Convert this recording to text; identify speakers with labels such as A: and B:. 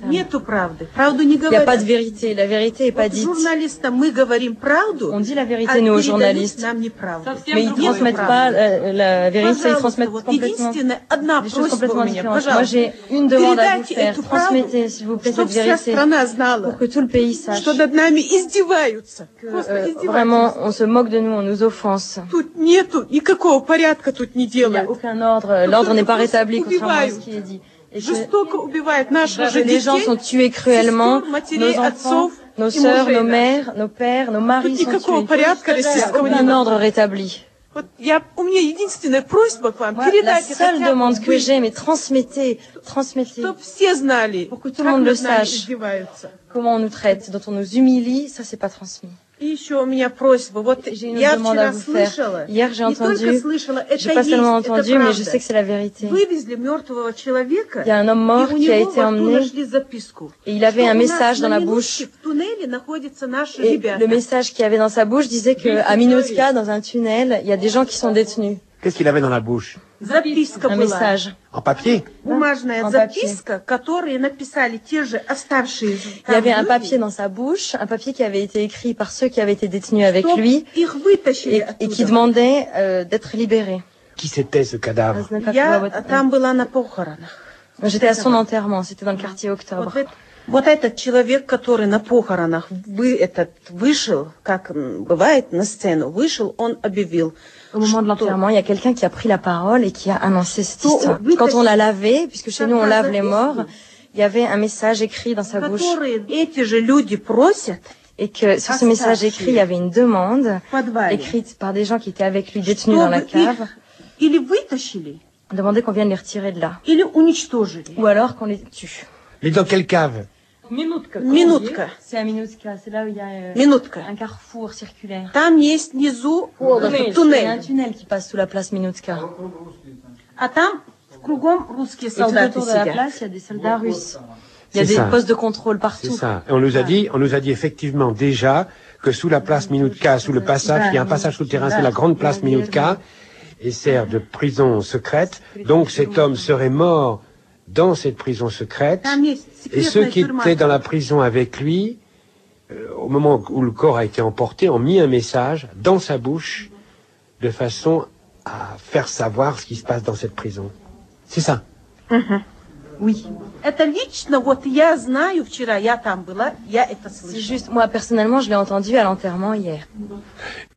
A: Нету правды. Правду не
B: Il n'y a pas
A: говорят.
B: de vérité. La vérité n'est pas
A: Вот
B: dite.
A: журналистам мы говорим правду,
B: On dit la
A: а
B: vérité, nous, aux
A: передают
B: journalistes.
A: нам неправду.
B: Mais ils ne transmettent pas la vérité, ils transmettent
A: вот
B: complètement
A: единственная одна
B: des choses
A: просьба у
B: complètement
A: меня,
B: différentes. Moi,
A: пожалуйста,
B: j'ai une demande à vous
A: передайте
B: faire.
A: эту правду,
B: Transmettez, s'il vous plaît,
A: чтобы
B: cette
A: вся
B: vérité
A: страна знала,
B: pour que tout le pays sache
A: что над нами издеваются. Просто
B: que vraiment,
A: издеваются.
B: on se moque de nous, on nous offense.
A: Тут нету никакого порядка, тут не
B: Il n'y a
A: делают.
B: aucun ordre. L'ordre n'est pas rétabli, contrairement à ce qui est dit. Et que
A: Жестоко убивают наших же
B: les gens
A: детей,
B: sont tués cruellement,
A: сестер, матерей,
B: nos enfants,
A: отцов
B: nos
A: и
B: sœurs,
A: мужей
B: nos
A: наших.
B: mères, nos pères, nos maris
A: Тут
B: sont
A: никакого
B: tués.
A: порядка
B: Il n'y a
A: российского не
B: aucun ordre
A: было.
B: rétabli.
A: Вот у меня единственная просьба к вам,
B: Moi, la
A: передайте
B: seule
A: хотя бы
B: demande que
A: вы,
B: j'ai, mais transmettez,
A: чтобы все знали,
B: pour que tout
A: как
B: le monde le
A: над нами
B: sache.
A: издеваются.
B: Comment on nous traite, dont on nous humilie, ça c'est pas transmis.
A: И еще у меня просьба. Вот
B: J'ai une
A: я
B: demande à
A: вчера
B: vous faire.
A: слышала,
B: Hier j'ai
A: не только
B: entendu,
A: слышала, это
B: j'ai pas seulement
A: есть, это
B: entendu, mais je sais
A: правда.
B: que c'est la vérité.
A: Вывезли мертвого человека,
B: Il y a un homme
A: и
B: mort
A: у
B: qui a
A: него
B: été
A: во рту
B: emmené
A: нашли записку.
B: et il avait
A: Что
B: un
A: у нас
B: message dans
A: на
B: la bouche.
A: Минуске в туннеле находятся наши
B: Et
A: ребята.
B: le message qu'il y avait dans sa bouche disait qu'à Minoutka, dans un tunnel, il y a des gens qui sont détenus.
C: Qu'est-ce qu'il avait dans la bouche?
A: Записка
B: Un
A: была.
B: message.
C: En papier?
A: Бумажная
B: En
A: записка, которые написали те же оставшие
B: Il y avait un
A: люди,
B: papier dans sa bouche, un papier qui avait été écrit par ceux qui avaient été détenus avec
A: чтоб
B: lui
A: их вытащили
B: et qui
A: оттуда.
B: demandait d'être libérés.
C: Qui c'était ce cadavre?
A: Я там была на похоронах.
B: J'étais à son enterrement, c'était dans le quartier Octobre.
A: Вот этот человек, который на похоронах вышел, как бывает на сцену, вышел, он объявил,
B: Au moment de l'enterrement, il y a quelqu'un qui a pris la parole et qui a annoncé cette histoire.
A: oui,
B: Quand on l'a lavé, puisque chez nous on lave les morts,
A: записку,
B: il y avait un message écrit dans sa bouche.
A: которые эти же люди просят
B: Et que sur ce message écrit, il y avait une demande
A: в подвале,
B: écrite par des gens qui étaient avec lui détenus dans la
A: чтобы
B: cave,
A: их или вытащили,
B: demandait qu'on vienne les retirer de là.
A: или уничтожили.
B: Ou alors qu'on les tue.
C: Mais dans quelle cave?
A: Минутка,
B: C'est à Minoutka, c'est là où il y a
A: минутка.
B: un carrefour circulaire.
A: Там есть внизу
B: Il y a un
A: туннель,
B: tunnel qui passe sous la place Minoutka.
A: а там кругом русские
B: Et tout
A: солдаты
B: autour de la
A: сидят.
B: place, il y a des soldats russes. Il y a
C: C'est
B: des
C: ça.
B: postes de contrôle
C: C'est
B: partout.
C: ça. Et on nous a dit effectivement déjà que sous la place Minoutka, sous le passage, il y a un passage souterrain, c'est la grande place Minoutka, et sert de prison secrète. Donc cet homme serait mort dans cette prison secrète.
A: Там есть
C: Et ceux
A: секретная
C: qui
A: тюрьма.
C: étaient dans la prison avec lui, au moment où le corps a été emporté, ont mis un message dans sa bouche de façon à faire savoir ce qui se passe dans cette prison. C'est ça.
B: Oui.
A: Это лично, вот я знаю, вчера я там была, я это
B: C'est
A: слышала.
B: juste, moi personnellement, je l'ai entendu à l'enterrement hier.